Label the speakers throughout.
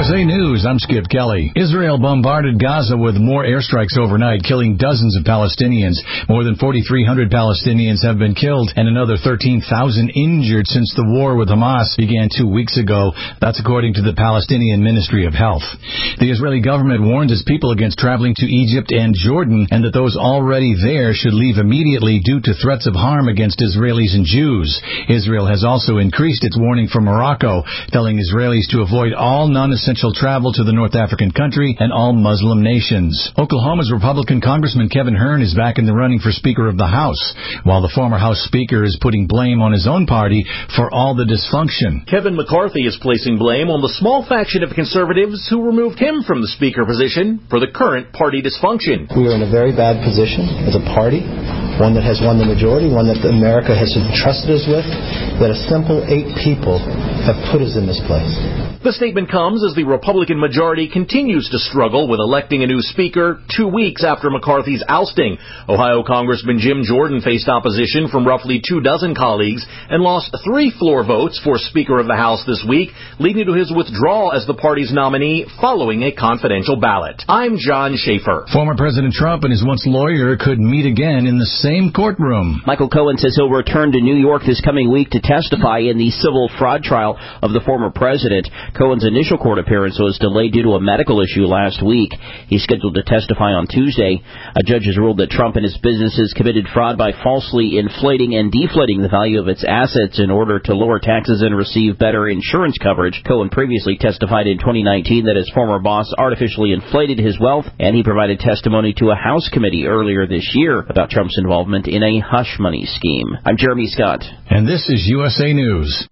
Speaker 1: USA News, I'm Skip Kelly. Israel bombarded Gaza with more airstrikes overnight, killing dozens of Palestinians. More than 4,300 Palestinians have been killed and another 13,000 injured since the war with Hamas began 2 weeks ago. That's according to the Palestinian Ministry of Health. The Israeli government warns its people against traveling to Egypt and Jordan, and that those already there should leave immediately due to threats of harm against Israelis and Jews. Israel has also increased its warning for Morocco, telling Israelis to avoid all non-essential travel to the North African country and all Muslim nations. Oklahoma's Republican Congressman Kevin Hern is back in the running for Speaker of the House, while the former House Speaker is putting blame on his own party for all the dysfunction.
Speaker 2: Kevin McCarthy is placing blame on the small faction of conservatives who removed him from the Speaker position for the current party dysfunction.
Speaker 3: We are in a very bad position as a party, one that has won the majority, one that America has entrusted us with, that a simple 8 people have put us in this place.
Speaker 2: The statement comes as the Republican majority continues to struggle with electing a new speaker 2 weeks after McCarthy's ousting. Ohio Congressman Jim Jordan faced opposition from roughly 24 colleagues and lost 3 floor votes for Speaker of the House this week, leading to his withdrawal as the party's nominee following a confidential ballot. I'm John Schaefer.
Speaker 1: Former President Trump and his once lawyer could meet again in the same courtroom.
Speaker 4: Michael Cohen says he'll return to New York this coming week to testify in the civil fraud trial of the former president. Cohen's initial court appearance was delayed due to a medical issue last week. He's scheduled to testify on Tuesday. A judge has ruled that Trump and his businesses committed fraud by falsely inflating and deflating the value of its assets in order to lower taxes and receive better insurance coverage. Cohen previously testified in 2019 that his former boss artificially inflated his wealth, and he provided testimony to a House committee earlier this year about Trump's involvement in a hush money scheme. I'm Jeremy Scott.
Speaker 1: And this is USA News.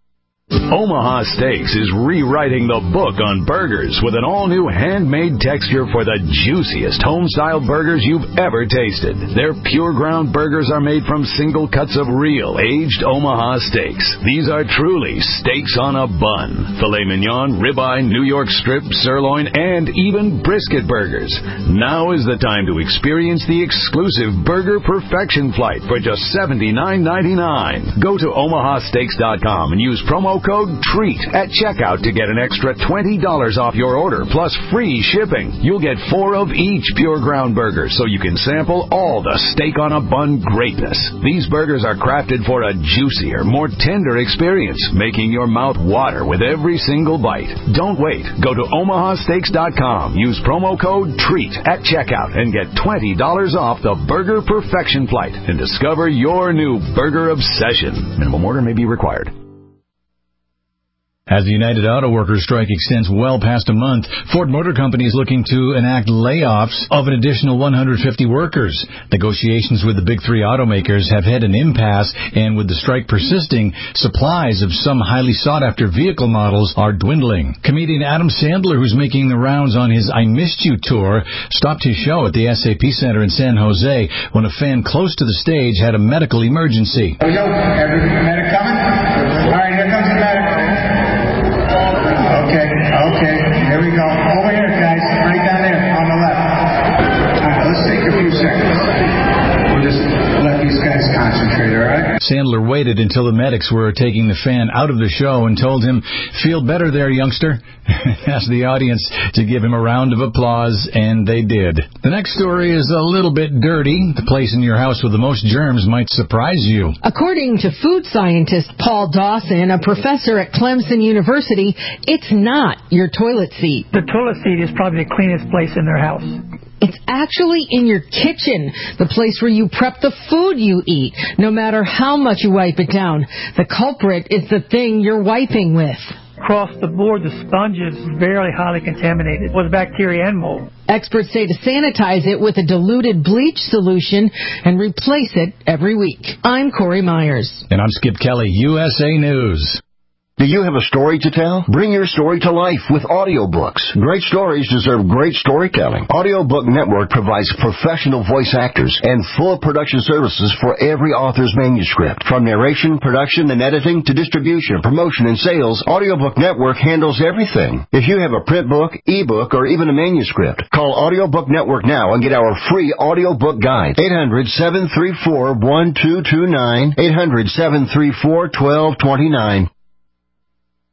Speaker 5: Omaha Steaks is rewriting the book on burgers with an all-new handmade texture for the juiciest home-style burgers you've ever tasted. Their pure ground burgers are made from single cuts of real, aged Omaha steaks. These are truly steaks on a bun. Filet mignon, ribeye, New York strip, sirloin, and even brisket burgers. Now is the time to experience the exclusive Burger Perfection Flight for just $79.99. Go to omahasteaks.com and use promo code TREAT at checkout to get an extra $20 off your order plus free shipping. You'll get 4 of each pure ground burger so you can sample all the steak on a bun greatness. These burgers are crafted for a juicier, more tender experience, making your mouth water with every single bite. Don't wait. Go to omahasteaks.com. Use promo code TREAT at checkout and get $20 off the Burger Perfection Flight and discover your new burger obsession. Minimum order may be required.
Speaker 1: As the United Auto Workers strike extends well past a month, Ford Motor Company is looking to enact layoffs of an additional 150 workers. Negotiations with the big 3 automakers have hit an impasse, and with the strike persisting, supplies of some highly sought-after vehicle models are dwindling. Comedian Adam Sandler, who's making the rounds on his I Missed You tour, stopped his show at the SAP Center in San Jose when a fan close to the stage had a medical emergency.
Speaker 6: Here we go. Medic coming? All right, here comes the medic. Okay, here we go. Over here, guys, right down there on the left. All right, let's take a few seconds. We'll just let these guys concentrate, all right?
Speaker 1: Sandler waited until the medics were taking the fan out of the show and told him, "Feel better there, youngster." Asked the audience to give him a round of applause, and they did. The next story is a little bit dirty. The place in your house with the most germs might surprise you.
Speaker 7: According to food scientist Paul Dawson, a professor at Clemson University, it's not your toilet seat.
Speaker 8: The toilet seat is probably the cleanest place in their house.
Speaker 7: It's actually in your kitchen, the place where you prep the food you eat, no matter how much you wipe it down. The culprit is the thing you're wiping with.
Speaker 8: Across the board, the sponge is very highly contaminated with bacteria and mold.
Speaker 7: Experts say to sanitize it with a diluted bleach solution and replace it every week. I'm Corey Myers.
Speaker 1: And I'm Skip Kelly, USA News.
Speaker 9: Do you have a story to tell? Bring your story to life with audiobooks. Great stories deserve great storytelling. Audiobook Network provides professional voice actors and full production services for every author's manuscript. From narration, production, and editing to distribution, promotion, and sales, Audiobook Network handles everything. If you have a print book, ebook, or even a manuscript, call Audiobook Network now and get our free audiobook guide. 800-734-1229, 800-734-1229.